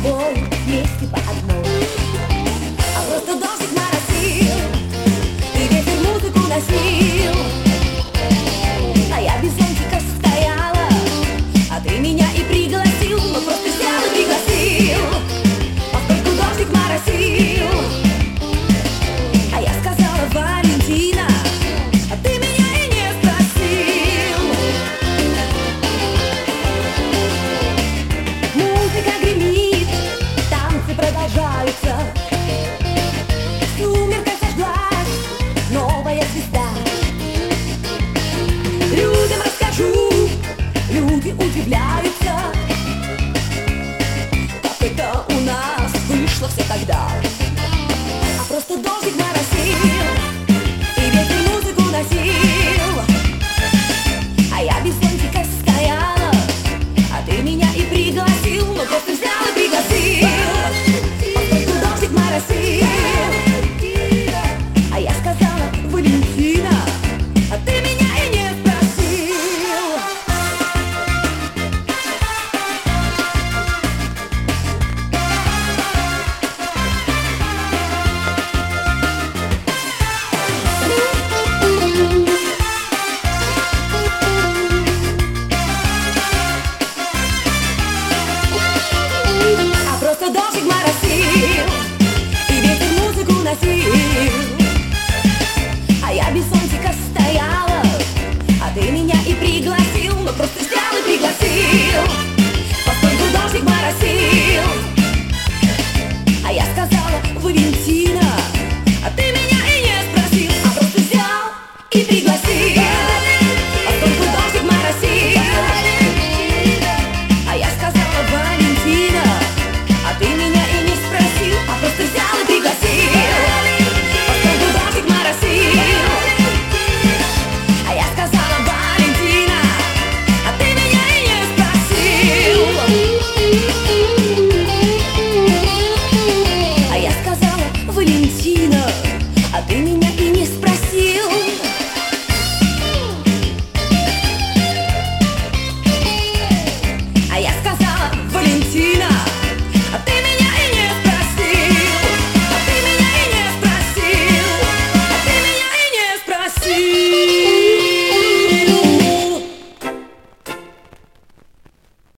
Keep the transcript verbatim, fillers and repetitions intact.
тобой вместе по одной. А просто дождик моросил, и ветер музыку носил, а я без зонтика стояла, а ты меня и пригласил. Ну просто взял и пригласил, поскольку дождик моросил. А я сказала: Валентина, а ты меня и не спросил. Музыка гремит, танцы продолжаются, в сумерках зажглась новая звезда. Людям расскажу, люди удивляются, как это у нас вышло все тогда. А просто дождик моросил, и ветер музыку носил, а я без зонтика стояла, а ты меня и пригласил. Ну просто взял и пригласил, поскольку дождик моросил. А я сказала: Валентина, а ты меня и не спросил. А просто дождик моросил, и ветер музыку носил, а я без зонтика стояла, а ты меня и пригласил. Ну просто взял и пригласил.